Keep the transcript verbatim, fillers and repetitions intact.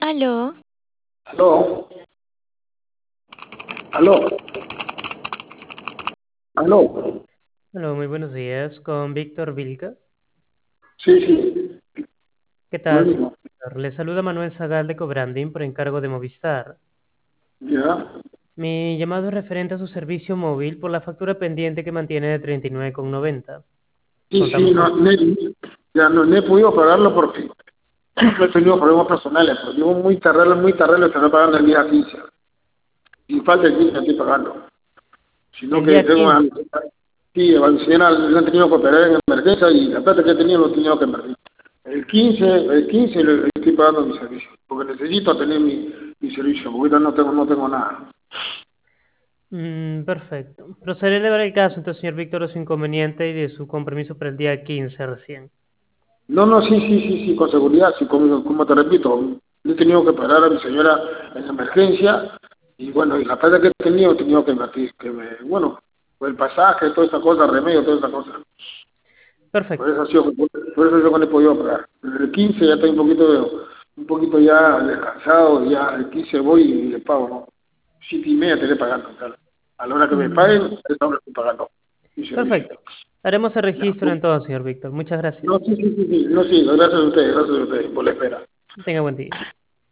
Aló, Aló, aló, aló. Hola, muy buenos días, con Víctor Vilca. Sí, sí, ¿Qué yo tal, señor mismo. Víctor? Le saluda Manuel Zagal de Cobranding por encargo de Movistar. Ya. Mi llamado es referente a su servicio móvil por la factura pendiente que mantiene de treinta y nueve con noventa. Sí, sí, Contamos no, con... no he- ya no, no he podido pagarlo porque he tenido problemas personales. Pues llevo muy tarde, muy tarde lo estaré pagando el día quince. Y falta el quince estoy pagando. Sino El que día tengo una... quince. Sí, a la señora le han tenido que operar en emergencia y la plata que he tenido lo he tenido que invertir. El quince, el quince le estoy pagando mi servicio. Porque necesito tener mi, mi servicio. Porque ahorita no tengo, no tengo nada. Mm, perfecto. Procederé a elevar el caso, entonces, señor Víctor, de su inconveniente y de su compromiso para el día quince recién. No, no, sí, sí, sí, sí, con seguridad, sí, como, como te repito, he tenido que parar a mi señora en emergencia y bueno, y la plata que he tenido, he tenido que invertir, que me, bueno, pues el pasaje, toda esa cosa, remedio, toda esa cosa. Por Perfecto. eso ha sido, por, por eso yo no he podido pagar. Desde el quince ya estoy un poquito, un poquito ya descansado, ya el quince voy y le pago, ¿no? Siete y media te estaré pagando, claro. A la hora que me Mm, paguen, a esa hora estoy pagando mi servicio. perfecto. Haremos el Ya. registro entonces, señor Víctor. Muchas gracias. No, sí, sí, sí, sí, no, sí, gracias a ustedes, gracias a ustedes por la espera. Tenga buen día.